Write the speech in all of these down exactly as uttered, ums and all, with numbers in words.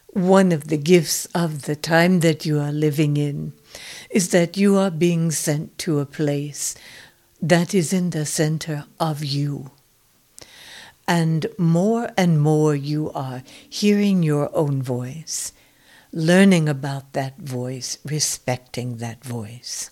One of the gifts of the time that you are living in is that you are being sent to a place that is in the center of you. And more and more you are hearing your own voice, learning about that voice, respecting that voice.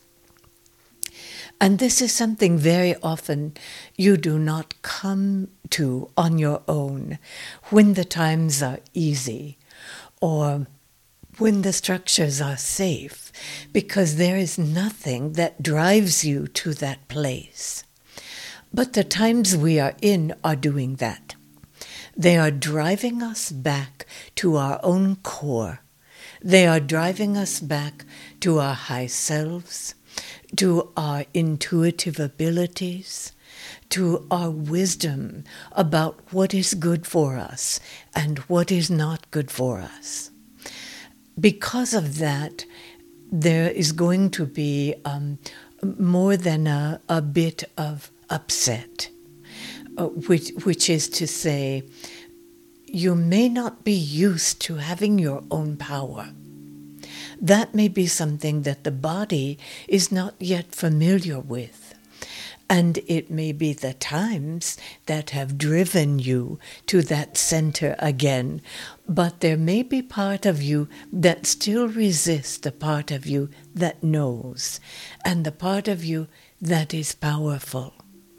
And this is something very often you do not come to on your own when the times are easy or when the structures are safe, because there is nothing that drives you to that place. But the times we are in are doing that. They are driving us back to our own core. They are driving us back to our high selves, to our intuitive abilities, to our wisdom about what is good for us and what is not good for us. Because of that, there is going to be um, more than a, a bit of upset, uh, which, which is to say, you may not be used to having your own power. That may be something that the body is not yet familiar with. And it may be the times that have driven you to that center again. But there may be part of you that still resists the part of you that knows, and the part of you that is powerful.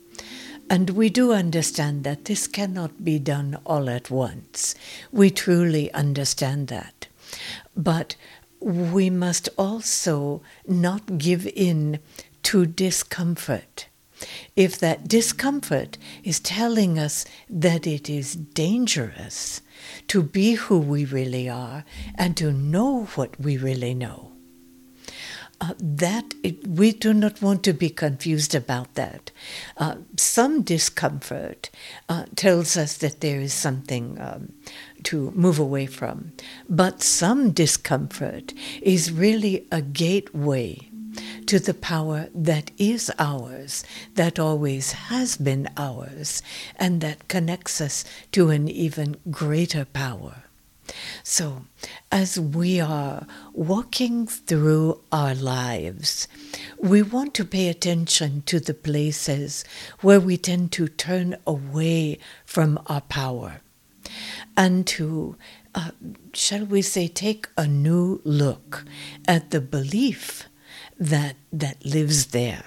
And we do understand that this cannot be done all at once. We truly understand that. But we must also not give in to discomfort. If that discomfort is telling us that it is dangerous to be who we really are and to know what we really know, uh, that it, we do not want to be confused about that. Uh, some discomfort uh, tells us that there is something um, to move away from, but some discomfort is really a gateway to the power that is ours, that always has been ours, and that connects us to an even greater power. So, as we are walking through our lives, we want to pay attention to the places where we tend to turn away from our power, and to, uh, shall we say, take a new look at the belief that that lives there.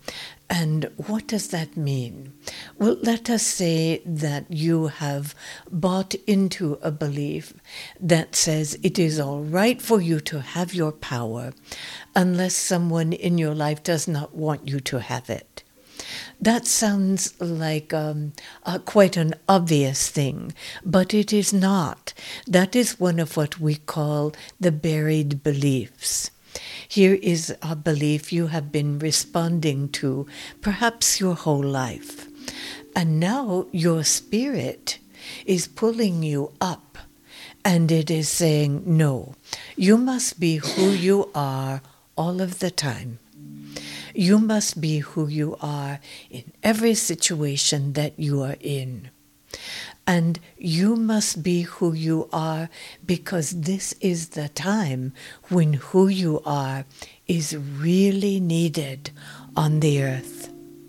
And what does that mean? Well, let us say that you have bought into a belief that says it is all right for you to have your power unless someone in your life does not want you to have it. That sounds like um, uh, quite an obvious thing, but it is not. That is one of what we call the buried beliefs. Here is a belief you have been responding to perhaps your whole life. And now your spirit is pulling you up, and it is saying, no, you must be who you are all of the time. You must be who you are in every situation that you are in. And you must be who you are because this is the time when who you are is really needed on the earth.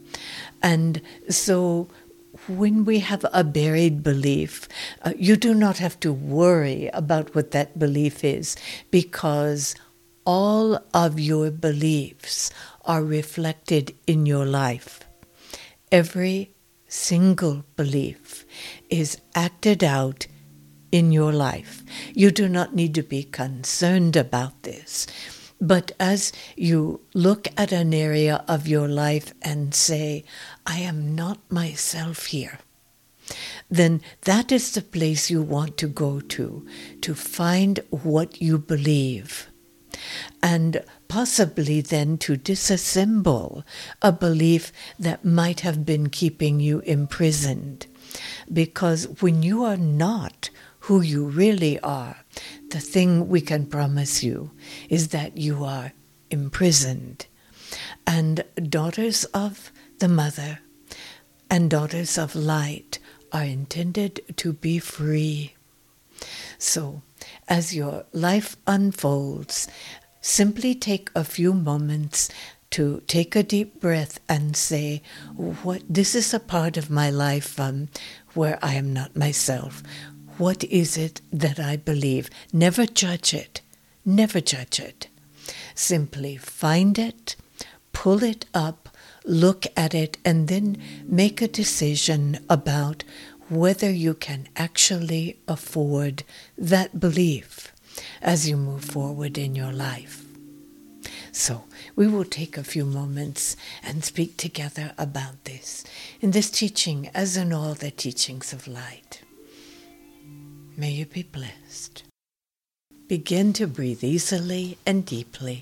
And so when we have a buried belief, uh, you do not have to worry about what that belief is, because all of your beliefs are reflected in your life. Every single belief is acted out in your life. You do not need to be concerned about this. But as you look at an area of your life and say, I am not myself here, then that is the place you want to go to, to find what you believe. And possibly then to disassemble a belief that might have been keeping you imprisoned. Because when you are not who you really are, the thing we can promise you is that you are imprisoned. And daughters of the Mother and daughters of light are intended to be free. So, as your life unfolds, simply take a few moments to take a deep breath and say, "What? This is a part of my life um, where I am not myself. What is it that I believe?" Never judge it. Never judge it. Simply find it, pull it up, look at it, and then make a decision about whether you can actually afford that belief as you move forward in your life. So we will take a few moments and speak together about this in this teaching, as in all the teachings of light. May you be blessed. Begin to breathe easily and deeply.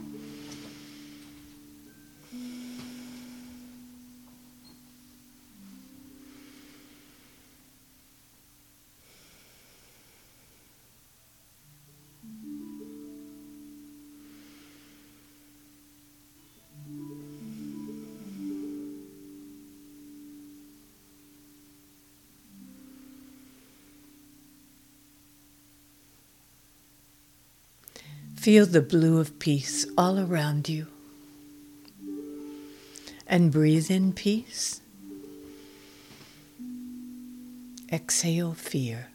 Feel the blue of peace all around you. And breathe in peace. Exhale fear.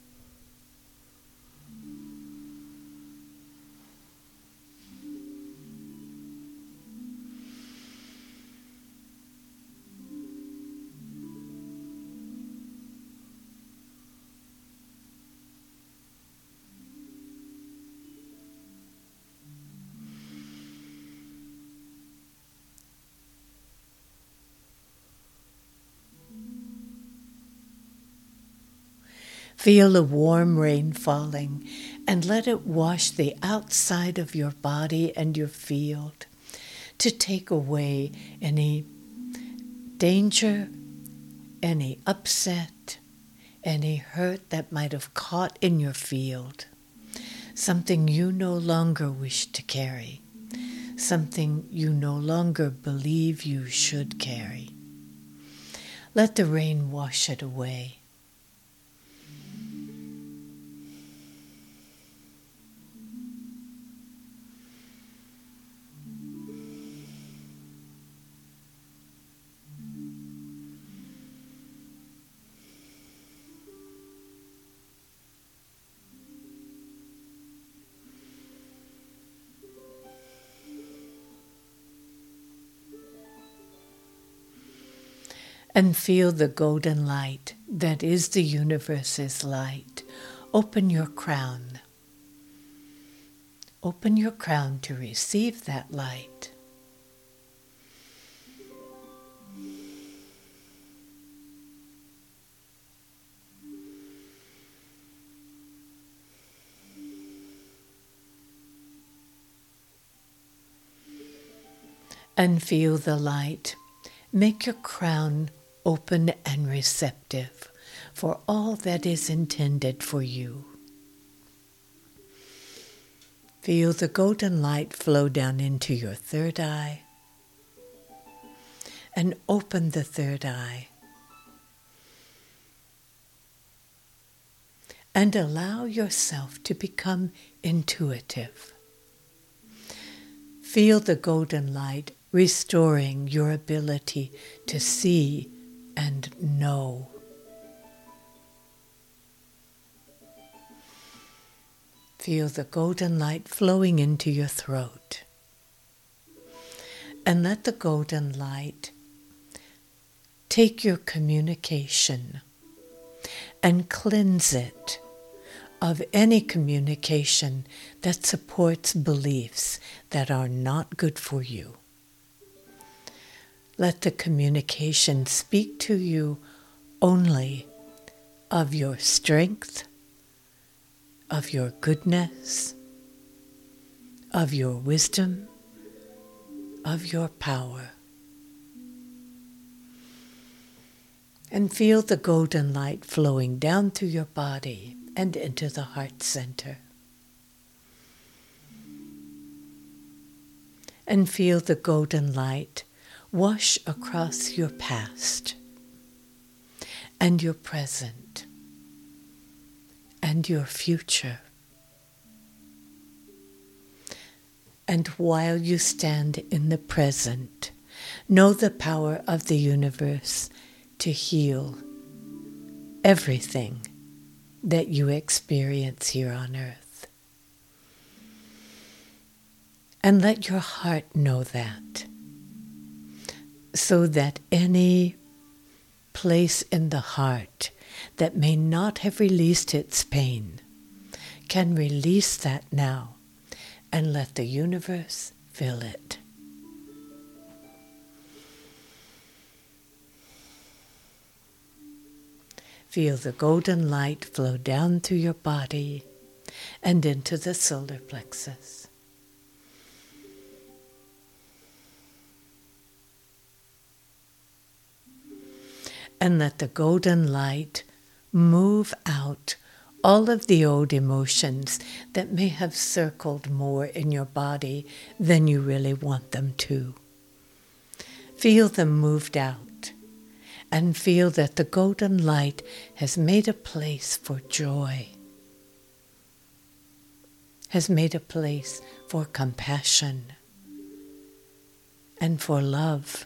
Feel a warm rain falling and let it wash the outside of your body and your field to take away any danger, any upset, any hurt that might have caught in your field, something you no longer wish to carry, something you no longer believe you should carry. Let the rain wash it away. And feel the golden light that is the universe's light. Open your crown. Open your crown to receive that light. And feel the light. Make your crown open and receptive for all that is intended for you. Feel the golden light flow down into your third eye and open the third eye. And allow yourself to become intuitive. Feel the golden light restoring your ability to see and know. Feel the golden light flowing into your throat. And let the golden light take your communication and cleanse it of any communication that supports beliefs that are not good for you. Let the communication speak to you only of your strength, of your goodness, of your wisdom, of your power. And feel the golden light flowing down through your body and into the heart center. And feel the golden light wash across your past and your present and your future And while you stand in the present, know the power of the universe to heal everything that you experience here on earth. And let your heart know that, so that any place in the heart that may not have released its pain can release that now and let the universe fill it. Feel the golden light flow down through your body and into the solar plexus. And let the golden light move out all of the old emotions that may have circled more in your body than you really want them to. Feel them moved out, and feel that the golden light has made a place for joy, has made a place for compassion and for love.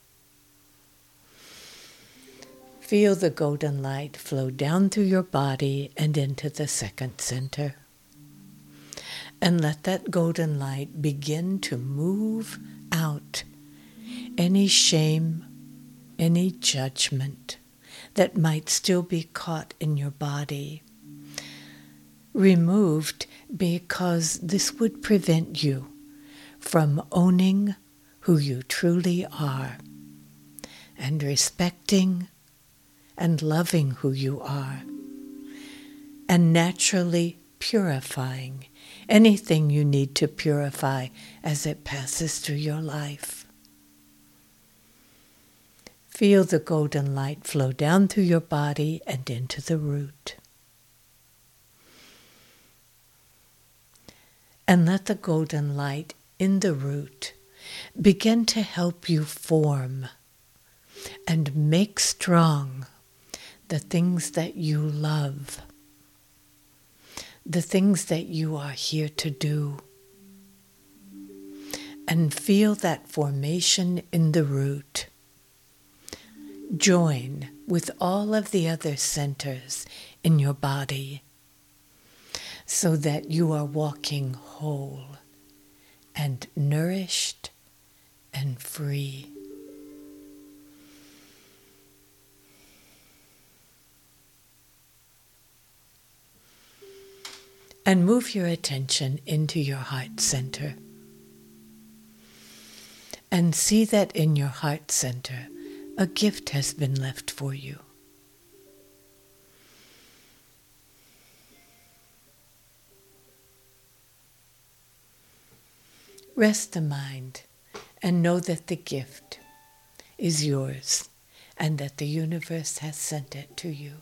Feel the golden light flow down through your body and into the second center. And let that golden light begin to move out any shame, any judgment that might still be caught in your body. Removed because this would prevent you from owning who you truly are and respecting and loving who you are, and naturally purifying anything you need to purify as it passes through your life. Feel the golden light flow down through your body and into the root. And let the golden light in the root begin to help you form and make strong the things that you love, the things that you are here to do. And feel that formation in the root join with all of the other centers in your body so that you are walking whole and nourished and free. And move your attention into your heart center. And see that in your heart center, a gift has been left for you. Rest the mind and know that the gift is yours and that the universe has sent it to you.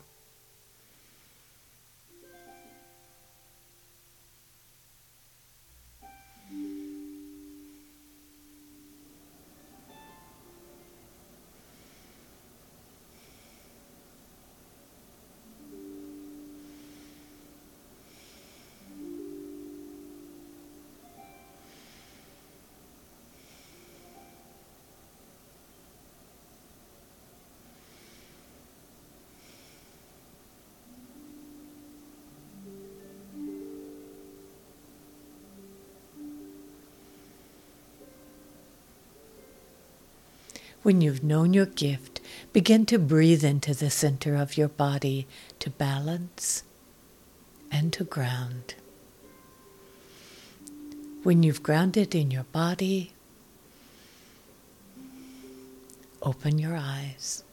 When you've known your gift, begin to breathe into the center of your body to balance and to ground. When you've grounded in your body, open your eyes.